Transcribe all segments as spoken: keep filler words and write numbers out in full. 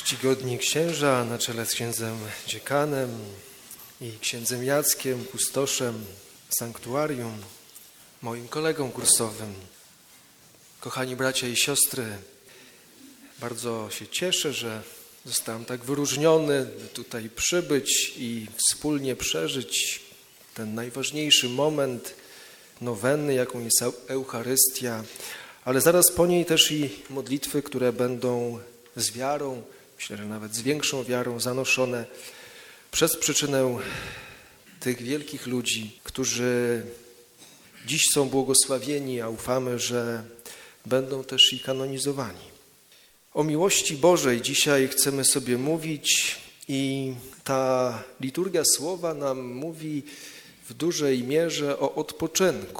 Czcigodni księża na czele z księdzem dziekanem i księdzem Jackiem, kustoszem sanktuarium, moim kolegą kursowym. Kochani bracia i siostry, bardzo się cieszę, że zostałem tak wyróżniony, by tutaj przybyć i wspólnie przeżyć ten najważniejszy moment nowenny, jaką jest Eucharystia, ale zaraz po niej też i modlitwy, które będą z wiarą, myślę, że nawet z większą wiarą zanoszone przez przyczynę tych wielkich ludzi, którzy dziś są błogosławieni, a ufamy, że będą też i kanonizowani. O miłości Bożej dzisiaj chcemy sobie mówić i ta liturgia słowa nam mówi w dużej mierze o odpoczynku.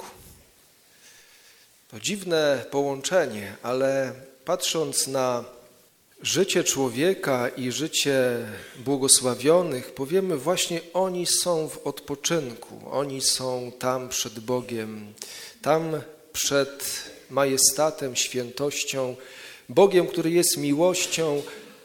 To dziwne połączenie, ale patrząc na życie człowieka i życie błogosławionych, powiemy właśnie oni są w odpoczynku, oni są tam przed Bogiem, tam przed majestatem, świętością, Bogiem, który jest miłością,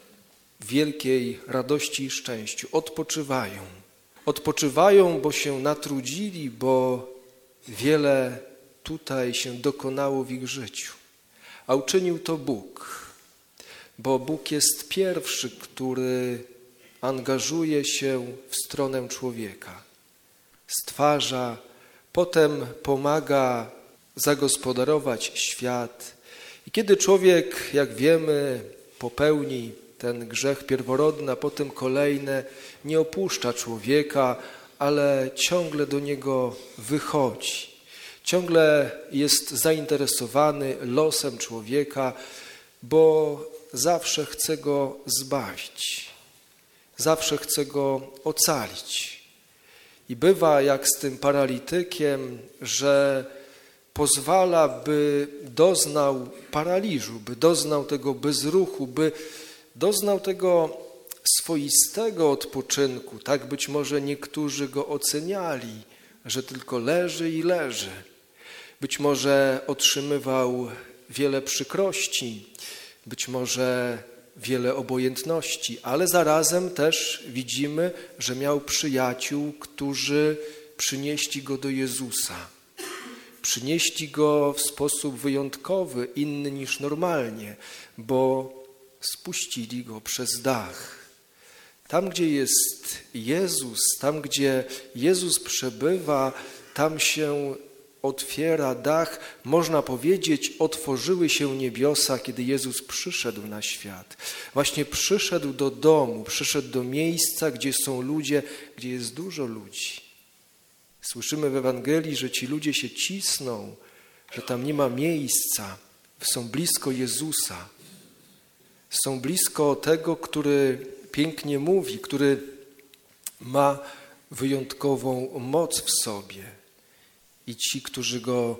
w wielkiej radości i szczęściu. Odpoczywają. Odpoczywają, bo się natrudzili, bo wiele tutaj się dokonało w ich życiu. A uczynił to Bóg, bo Bóg jest pierwszy, który angażuje się w stronę człowieka. Stwarza, potem pomaga zagospodarować świat. I kiedy człowiek, jak wiemy, popełni ten grzech pierworodny, a potem kolejne, nie opuszcza człowieka, ale ciągle do niego wychodzi. Ciągle jest zainteresowany losem człowieka, bo zawsze chce go zbawić. Zawsze chce go ocalić. I bywa jak z tym paralitykiem, że pozwala, by doznał paraliżu, by doznał tego bezruchu, by doznał tego swoistego odpoczynku. Tak być może niektórzy go oceniali, że tylko leży i leży. Być może otrzymywał wiele przykrości, być może wiele obojętności, ale zarazem też widzimy, że miał przyjaciół, którzy przynieśli go do Jezusa. Przynieśli go w sposób wyjątkowy, inny niż normalnie, bo spuścili go przez dach. Tam, gdzie jest Jezus, tam, gdzie Jezus przebywa, tam się otwiera dach, można powiedzieć, otworzyły się niebiosa, kiedy Jezus przyszedł na świat. Właśnie przyszedł do domu, przyszedł do miejsca, gdzie są ludzie, gdzie jest dużo ludzi. Słyszymy w Ewangelii, że ci ludzie się cisną, że tam nie ma miejsca, są blisko Jezusa. Są blisko tego, który pięknie mówi, który ma wyjątkową moc w sobie. I ci, którzy go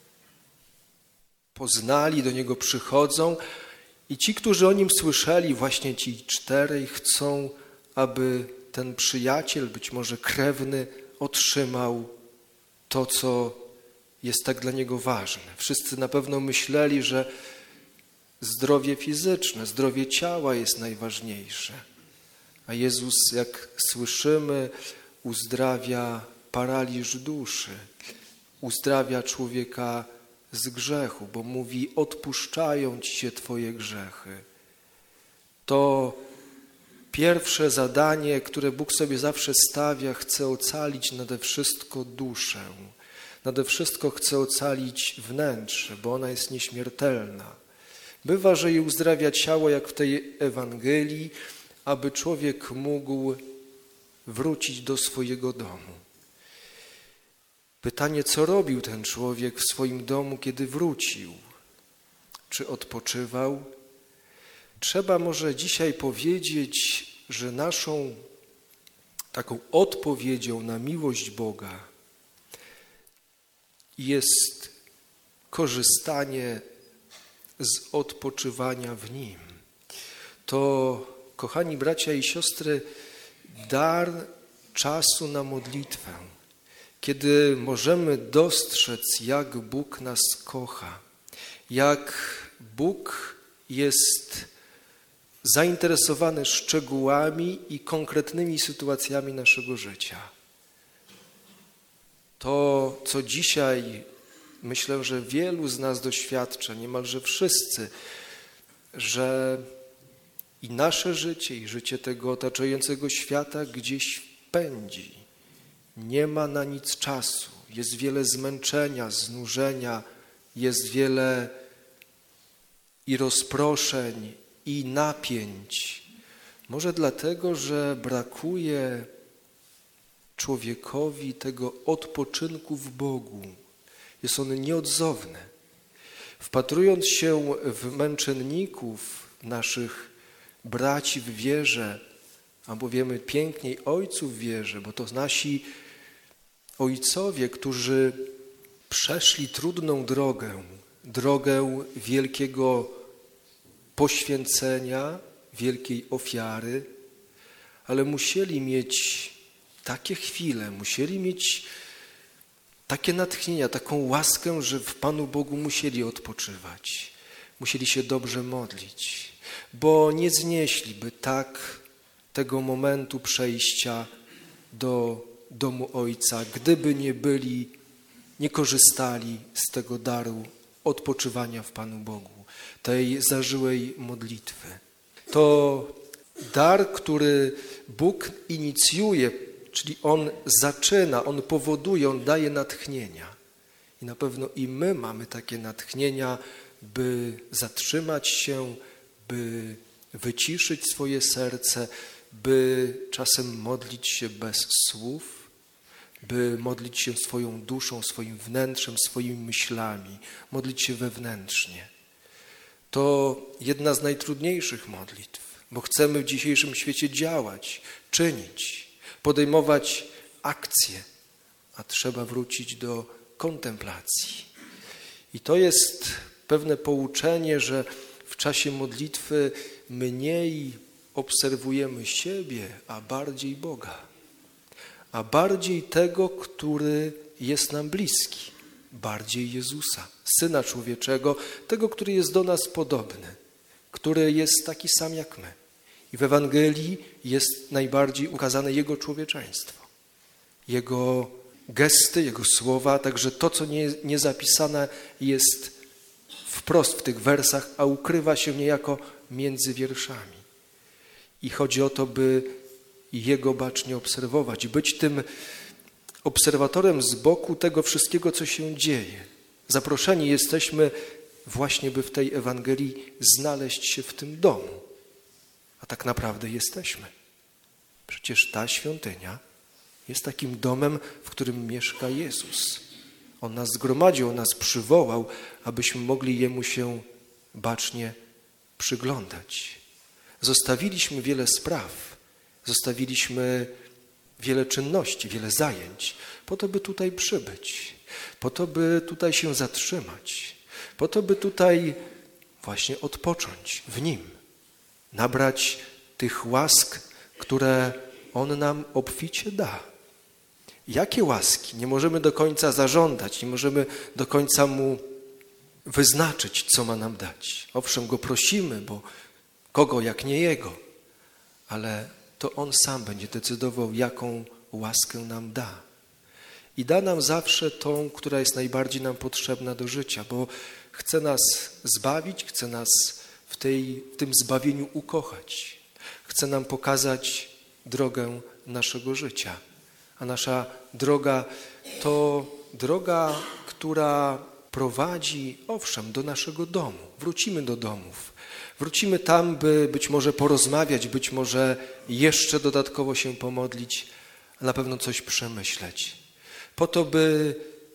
poznali, do niego przychodzą. I ci, którzy o nim słyszeli, właśnie ci czterej, chcą, aby ten przyjaciel, być może krewny, otrzymał to, co jest tak dla niego ważne. Wszyscy na pewno myśleli, że zdrowie fizyczne, zdrowie ciała jest najważniejsze. A Jezus, jak słyszymy, uzdrawia paraliż duszy. Uzdrawia człowieka z grzechu, bo mówi, odpuszczają ci się twoje grzechy. To pierwsze zadanie, które Bóg sobie zawsze stawia, chce ocalić nade wszystko duszę. Nade wszystko chce ocalić wnętrze, bo ona jest nieśmiertelna. Bywa, że i uzdrawia ciało, jak w tej Ewangelii, aby człowiek mógł wrócić do swojego domu. Pytanie, co robił ten człowiek w swoim domu, kiedy wrócił? Czy odpoczywał? Trzeba może dzisiaj powiedzieć, że naszą taką odpowiedzią na miłość Boga jest korzystanie z odpoczywania w Nim. To, kochani bracia i siostry, dar czasu na modlitwę. Kiedy możemy dostrzec, jak Bóg nas kocha, jak Bóg jest zainteresowany szczegółami i konkretnymi sytuacjami naszego życia. To, co dzisiaj myślę, że wielu z nas doświadcza, niemalże wszyscy, że i nasze życie, i życie tego otaczającego świata gdzieś pędzi. Nie ma na nic czasu. Jest wiele zmęczenia, znużenia, jest wiele i rozproszeń, i napięć. Może dlatego, że brakuje człowiekowi tego odpoczynku w Bogu. Jest on nieodzowny. Wpatrując się w męczenników, naszych braci w wierze, albo wiemy piękniej ojców w wierze, bo to nasi ojcowie, którzy przeszli trudną drogę, drogę wielkiego poświęcenia, wielkiej ofiary, ale musieli mieć takie chwile, musieli mieć takie natchnienia, taką łaskę, że w Panu Bogu musieli odpoczywać, musieli się dobrze modlić, bo nie znieśliby tak tego momentu przejścia do domu Ojca, gdyby nie byli, nie korzystali z tego daru odpoczywania w Panu Bogu, tej zażyłej modlitwy. To dar, który Bóg inicjuje, czyli On zaczyna, On powoduje, On daje natchnienia. I na pewno i my mamy takie natchnienia, by zatrzymać się, by wyciszyć swoje serce, by czasem modlić się bez słów, by modlić się swoją duszą, swoim wnętrzem, swoimi myślami, modlić się wewnętrznie. To jedna z najtrudniejszych modlitw, bo chcemy w dzisiejszym świecie działać, czynić, podejmować akcje, a trzeba wrócić do kontemplacji. I to jest pewne pouczenie, że w czasie modlitwy mniej obserwujemy siebie, a bardziej Boga, a bardziej tego, który jest nam bliski, bardziej Jezusa, Syna Człowieczego, tego, który jest do nas podobny, który jest taki sam jak my. I w Ewangelii jest najbardziej ukazane Jego człowieczeństwo, Jego gesty, Jego słowa, także to, co nie, nie zapisane jest wprost w tych wersach, a ukrywa się niejako między wierszami. I chodzi o to, by Jego bacznie obserwować, być tym obserwatorem z boku tego wszystkiego, co się dzieje. Zaproszeni jesteśmy właśnie, by w tej Ewangelii znaleźć się w tym domu. A tak naprawdę jesteśmy. Przecież ta świątynia jest takim domem, w którym mieszka Jezus. On nas zgromadził, On nas przywołał, abyśmy mogli Jemu się bacznie przyglądać. Zostawiliśmy wiele spraw, zostawiliśmy wiele czynności, wiele zajęć, po to, by tutaj przybyć, po to, by tutaj się zatrzymać, po to, by tutaj właśnie odpocząć w Nim, nabrać tych łask, które On nam obficie da. Jakie łaski? Nie możemy do końca zażądać, nie możemy do końca Mu wyznaczyć, co ma nam dać. Owszem, Go prosimy, bo kogo jak nie Jego, ale to On sam będzie decydował, jaką łaskę nam da. I da nam zawsze tą, która jest najbardziej nam potrzebna do życia, bo chce nas zbawić, chce nas w, tej, w tym zbawieniu ukochać. Chce nam pokazać drogę naszego życia. A nasza droga to droga, która prowadzi, owszem, do naszego domu. Wrócimy do domów. Wrócimy tam, by być może porozmawiać, być może jeszcze dodatkowo się pomodlić, a na pewno coś przemyśleć. Po to, by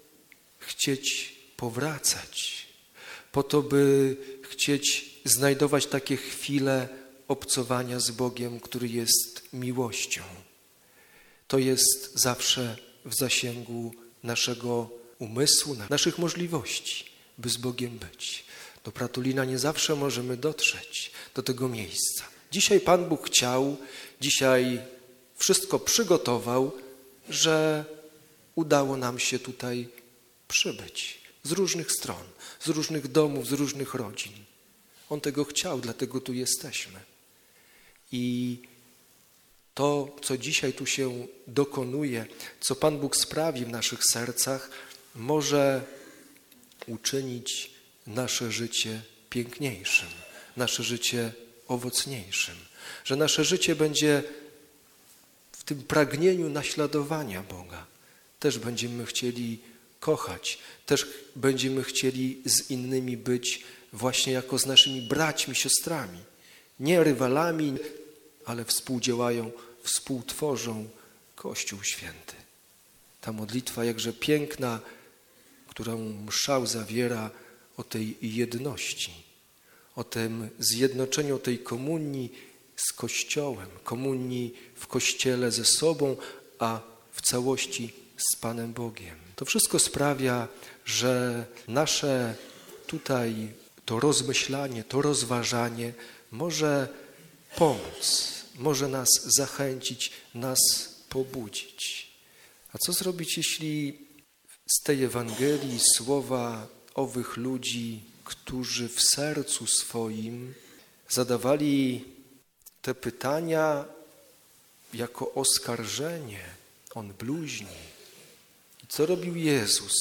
chcieć powracać, po to, by chcieć znajdować takie chwile obcowania z Bogiem, który jest miłością. To jest zawsze w zasięgu naszego umysłu, naszych możliwości, by z Bogiem być. Do Pratulina nie zawsze możemy dotrzeć do tego miejsca. Dzisiaj Pan Bóg chciał, dzisiaj wszystko przygotował, że udało nam się tutaj przybyć z różnych stron, z różnych domów, z różnych rodzin. On tego chciał, dlatego tu jesteśmy. I to, co dzisiaj tu się dokonuje, co Pan Bóg sprawi w naszych sercach, może uczynić nasze życie piękniejszym, nasze życie owocniejszym, że nasze życie będzie w tym pragnieniu naśladowania Boga. Też będziemy chcieli kochać, też będziemy chcieli z innymi być właśnie jako z naszymi braćmi, siostrami. Nie rywalami, ale współdziałają, współtworzą Kościół Święty. Ta modlitwa jakże piękna, którą mszał zawiera, o tej jedności, o tym zjednoczeniu, o tej komunii z Kościołem, komunii w Kościele ze sobą, a w całości z Panem Bogiem. To wszystko sprawia, że nasze tutaj to rozmyślanie, to rozważanie może pomóc, może nas zachęcić, nas pobudzić. A co zrobić, jeśli z tej Ewangelii słowa owych ludzi, którzy w sercu swoim zadawali te pytania jako oskarżenie, on bluźni. I co robił Jezus?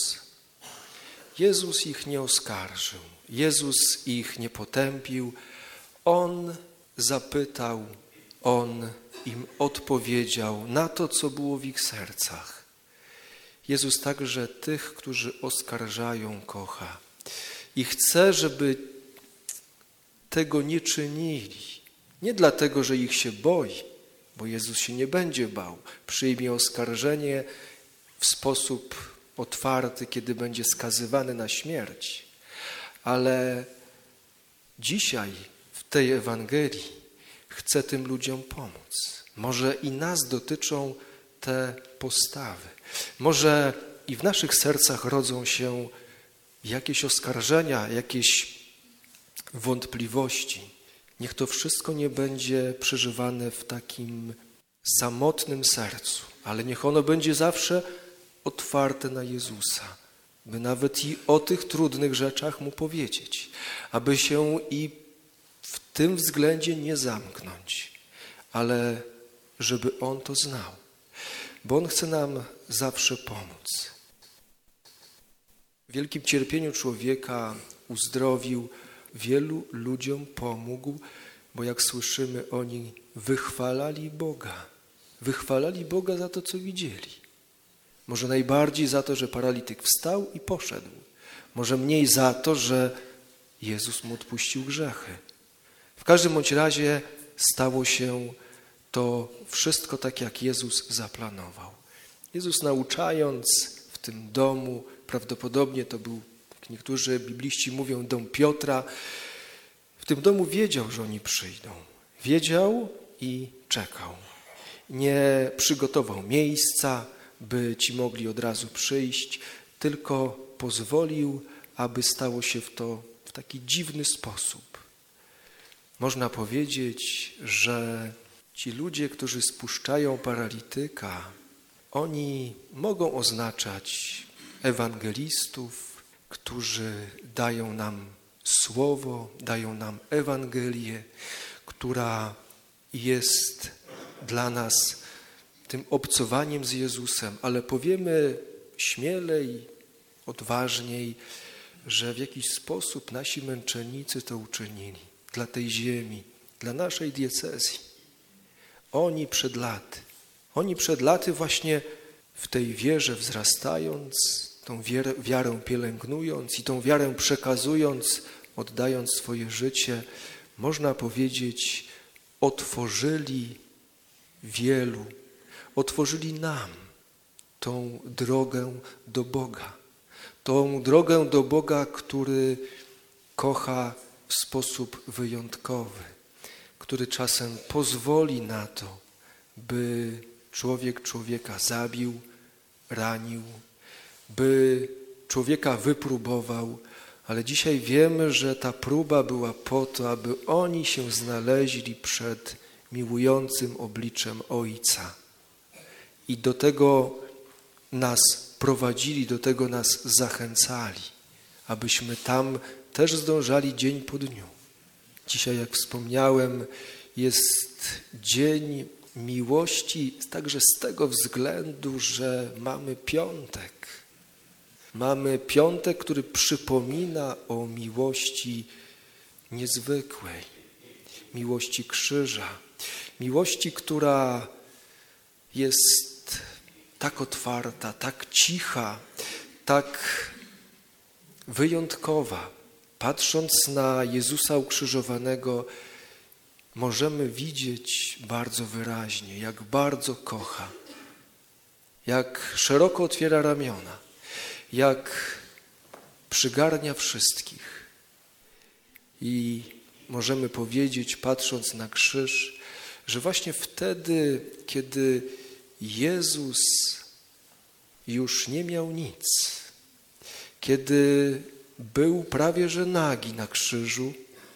Jezus ich nie oskarżył, Jezus ich nie potępił, On zapytał, On im odpowiedział na to, co było w ich sercach. Jezus także tych, którzy oskarżają, kocha i chce, żeby tego nie czynili. Nie dlatego, że ich się boi, bo Jezus się nie będzie bał. Przyjmie oskarżenie w sposób otwarty, kiedy będzie skazywany na śmierć. Ale dzisiaj w tej Ewangelii chce tym ludziom pomóc. Może i nas dotyczą te postawy. Może i w naszych sercach rodzą się jakieś oskarżenia, jakieś wątpliwości. Niech to wszystko nie będzie przeżywane w takim samotnym sercu, ale niech ono będzie zawsze otwarte na Jezusa, by nawet i o tych trudnych rzeczach Mu powiedzieć, aby się i w tym względzie nie zamknąć, ale żeby On to znał, bo On chce nam zawsze pomóc. W wielkim cierpieniu człowieka uzdrowił, wielu ludziom pomógł, bo jak słyszymy, oni wychwalali Boga. Wychwalali Boga za to, co widzieli. Może najbardziej za to, że paralityk wstał i poszedł. Może mniej za to, że Jezus mu odpuścił grzechy. W każdym bądź razie stało się to wszystko tak, jak Jezus zaplanował. Jezus, nauczając w tym domu, prawdopodobnie to był, jak niektórzy bibliści mówią, dom Piotra, w tym domu wiedział, że oni przyjdą. Wiedział i czekał. Nie przygotował miejsca, by ci mogli od razu przyjść, tylko pozwolił, aby stało się w to w taki dziwny sposób. Można powiedzieć, że ci ludzie, którzy spuszczają paralityka, oni mogą oznaczać ewangelistów, którzy dają nam słowo, dają nam Ewangelię, która jest dla nas tym obcowaniem z Jezusem, ale powiemy śmielej, odważniej, że w jakiś sposób nasi męczennicy to uczynili dla tej ziemi, dla naszej diecezji. Oni przed laty, oni przed laty właśnie w tej wierze wzrastając, tą wierę, wiarę pielęgnując i tą wiarę przekazując, oddając swoje życie, można powiedzieć, otworzyli wielu, otworzyli nam tą drogę do Boga. Tą drogę do Boga, który kocha w sposób wyjątkowy, który czasem pozwoli na to, by człowiek człowieka zabił, ranił, by człowieka wypróbował, ale dzisiaj wiemy, że ta próba była po to, aby oni się znaleźli przed miłującym obliczem Ojca. I do tego nas prowadzili, do tego nas zachęcali, abyśmy tam też zdążali dzień po dniu. Dzisiaj, jak wspomniałem, jest dzień miłości także z tego względu, że mamy piątek. Mamy piątek, który przypomina o miłości niezwykłej, miłości krzyża, miłości, która jest tak otwarta, tak cicha, tak wyjątkowa. Patrząc na Jezusa ukrzyżowanego, możemy widzieć bardzo wyraźnie, jak bardzo kocha, jak szeroko otwiera ramiona, jak przygarnia wszystkich. I możemy powiedzieć, patrząc na krzyż, że właśnie wtedy, kiedy Jezus już nie miał nic, kiedy był prawie że nagi na krzyżu,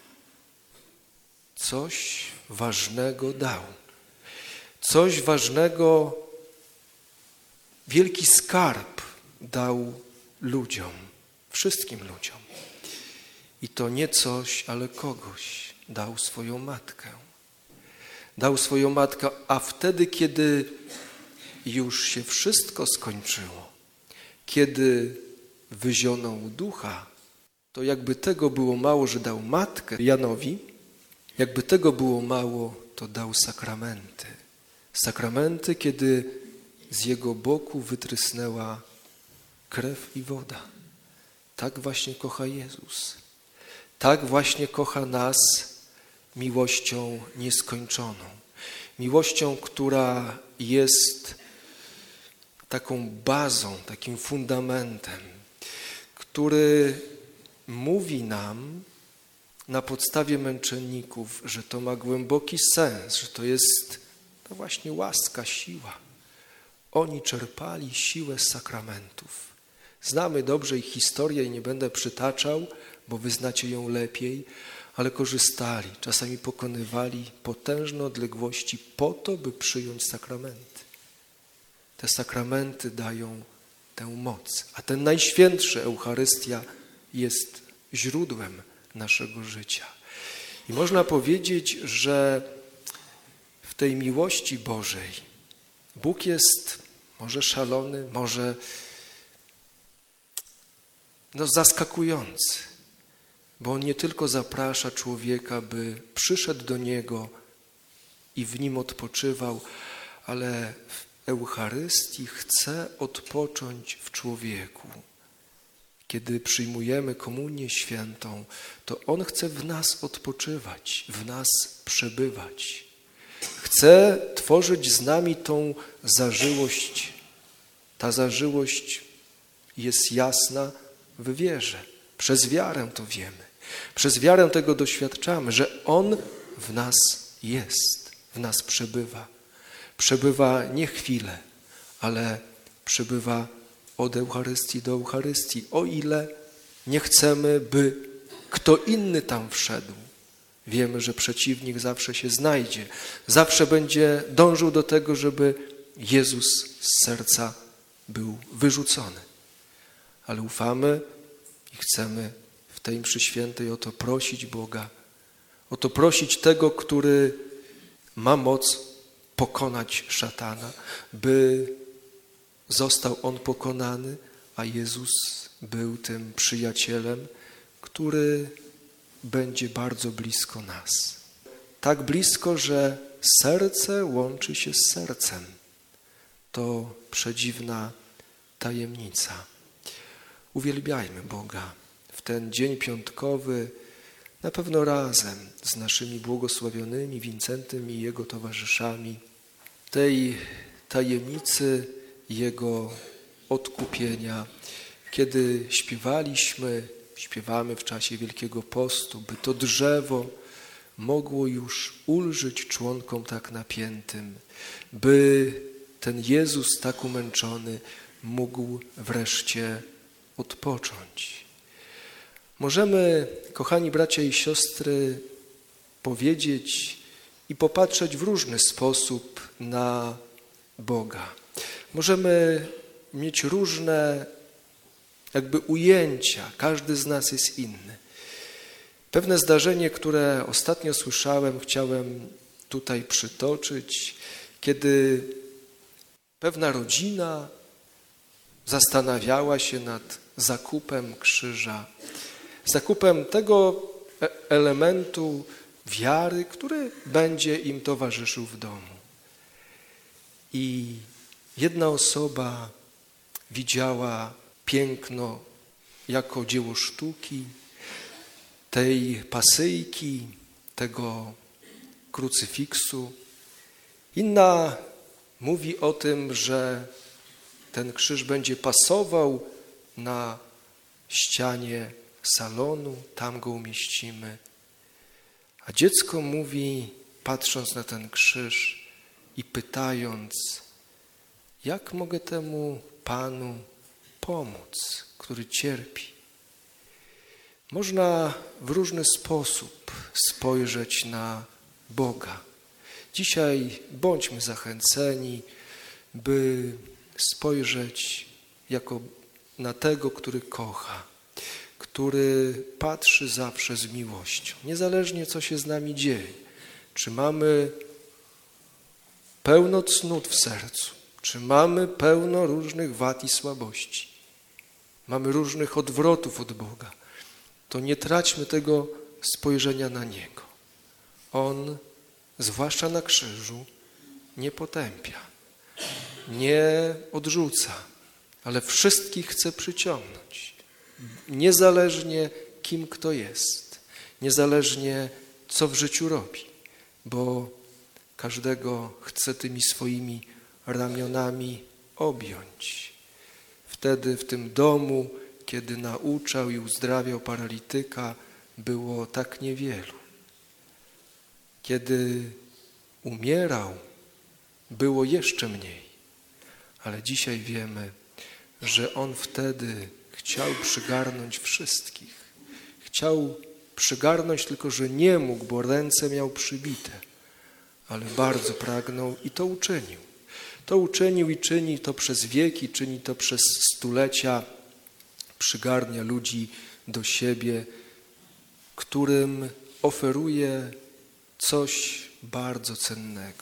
coś ważnego dał. Coś ważnego, wielki skarb dał ludziom, wszystkim ludziom. I to nie coś, ale kogoś. Dał swoją matkę. Dał swoją matkę, a wtedy, kiedy już się wszystko skończyło, kiedy wyzionął ducha, to jakby tego było mało, że dał matkę Janowi, jakby tego było mało, to dał sakramenty. Sakramenty, kiedy z jego boku wytrysnęła krew i woda. Tak właśnie kocha Jezus. Tak właśnie kocha nas miłością nieskończoną. Miłością, która jest taką bazą, takim fundamentem, który mówi nam na podstawie męczenników, że to ma głęboki sens, że to jest to właśnie łaska, siła. Oni czerpali siłę z sakramentów. Znamy dobrze ich historię i nie będę przytaczał, bo wy znacie ją lepiej, ale korzystali, czasami pokonywali potężne odległości po to, by przyjąć sakramenty. Te sakramenty dają tę moc, a ten najświętszy, Eucharystia, jest źródłem naszego życia. I można powiedzieć, że w tej miłości Bożej Bóg jest może szalony, może no, zaskakujący, bo On nie tylko zaprasza człowieka, by przyszedł do Niego i w Nim odpoczywał, ale w Eucharystii chce odpocząć w człowieku. Kiedy przyjmujemy komunię świętą, to On chce w nas odpoczywać, w nas przebywać. Chce tworzyć z nami tą zażyłość. Ta zażyłość jest jasna w wierze. Przez wiarę to wiemy. Przez wiarę tego doświadczamy, że On w nas jest, w nas przebywa. Przebywa nie chwilę, ale przebywa od Eucharystii do Eucharystii, o ile nie chcemy, by kto inny tam wszedł. Wiemy, że przeciwnik zawsze się znajdzie, zawsze będzie dążył do tego, żeby Jezus z serca był wyrzucony. Ale ufamy i chcemy w tej mszy świętej o to prosić Boga, o to prosić tego, który ma moc pokonać szatana, by został on pokonany, a Jezus był tym przyjacielem, który będzie bardzo blisko nas. Tak blisko, że serce łączy się z sercem. To przedziwna tajemnica. Uwielbiajmy Boga w ten dzień piątkowy, na pewno razem z naszymi błogosławionymi Wincentym i jego towarzyszami, tej tajemnicy Jego odkupienia, kiedy śpiewaliśmy, śpiewamy w czasie Wielkiego Postu, by to drzewo mogło już ulżyć członkom tak napiętym, by ten Jezus tak umęczony mógł wreszcie odpocząć. Możemy, kochani bracia i siostry, powiedzieć i popatrzeć w różny sposób na Boga. Możemy mieć różne jakby ujęcia, każdy z nas jest inny. Pewne zdarzenie, które ostatnio słyszałem, chciałem tutaj przytoczyć, kiedy pewna rodzina zastanawiała się nad zakupem krzyża, zakupem tego elementu wiary, który będzie im towarzyszył w domu. I jedna osoba widziała piękno jako dzieło sztuki, tej pasyjki, tego krucyfiksu. Inna mówi o tym, że ten krzyż będzie pasował na ścianie salonu, tam go umieścimy. A dziecko mówi, patrząc na ten krzyż i pytając, jak mogę temu Panu pomóc, który cierpi. Można w różny sposób spojrzeć na Boga. Dzisiaj bądźmy zachęceni, by spojrzeć jako na tego, który kocha, który patrzy zawsze z miłością. Niezależnie co się z nami dzieje, czy mamy pełno cnót w sercu, czy mamy pełno różnych wad i słabości, mamy różnych odwrotów od Boga, to nie traćmy tego spojrzenia na Niego. On, zwłaszcza na krzyżu, nie potępia, nie odrzuca, ale wszystkich chce przyciągnąć. Niezależnie kim kto jest, niezależnie co w życiu robi, bo każdego chce tymi swoimi ramionami objąć. Wtedy w tym domu, kiedy nauczał i uzdrawiał paralityka, było tak niewielu. Kiedy umierał, było jeszcze mniej. Ale dzisiaj wiemy, że On wtedy chciał przygarnąć wszystkich. Chciał przygarnąć, tylko że nie mógł, bo ręce miał przybite. Ale bardzo pragnął i to uczynił. To uczynił i czyni to przez wieki, czyni to przez stulecia. Przygarnia ludzi do siebie, którym oferuje coś bardzo cennego.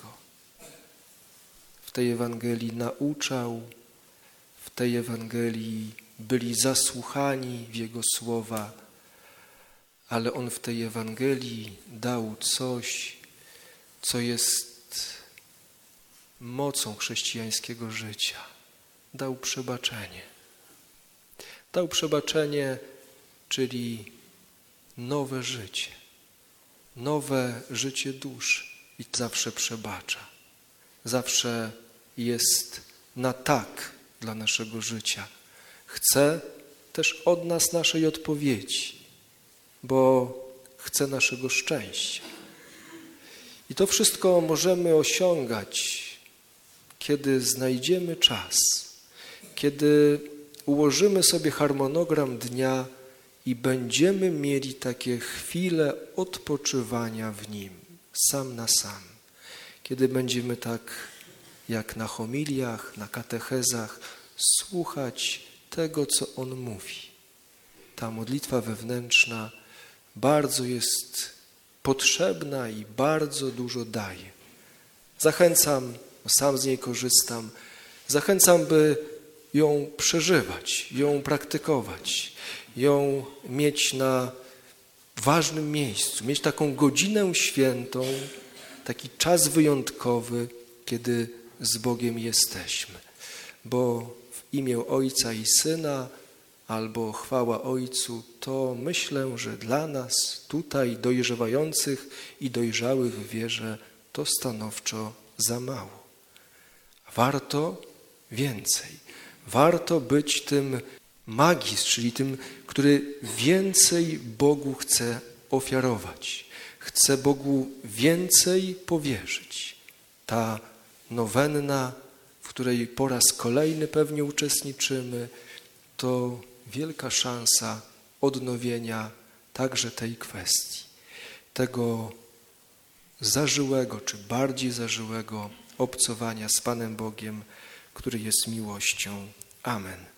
W tej Ewangelii nauczał, w tej Ewangelii byli zasłuchani w Jego słowa, ale On w tej Ewangelii dał coś, co jest mocą chrześcijańskiego życia. Dał przebaczenie. Dał przebaczenie, czyli nowe życie. Nowe życie duszy. I zawsze przebacza. Zawsze jest na tak dla naszego życia. Chce też od nas naszej odpowiedzi, bo chce naszego szczęścia. I to wszystko możemy osiągać, kiedy znajdziemy czas, kiedy ułożymy sobie harmonogram dnia i będziemy mieli takie chwile odpoczywania w Nim, sam na sam. Kiedy będziemy tak jak na homiliach, na katechezach słuchać tego, co On mówi. Ta modlitwa wewnętrzna bardzo jest potrzebna i bardzo dużo daje. Zachęcam, sam z niej korzystam, zachęcam, by ją przeżywać, ją praktykować, ją mieć na ważnym miejscu, mieć taką godzinę świętą, taki czas wyjątkowy, kiedy z Bogiem jesteśmy. Bo w imię Ojca i Syna albo chwała Ojcu, to myślę, że dla nas tutaj dojrzewających i dojrzałych w wierze to stanowczo za mało. Warto więcej. Warto być tym magis, czyli tym, który więcej Bogu chce ofiarować. Chce Bogu więcej powierzyć. Ta nowenna, w której po raz kolejny pewnie uczestniczymy, to wielka szansa odnowienia także tej kwestii. Tego zażyłego, czy bardziej zażyłego obcowania z Panem Bogiem, który jest miłością. Amen.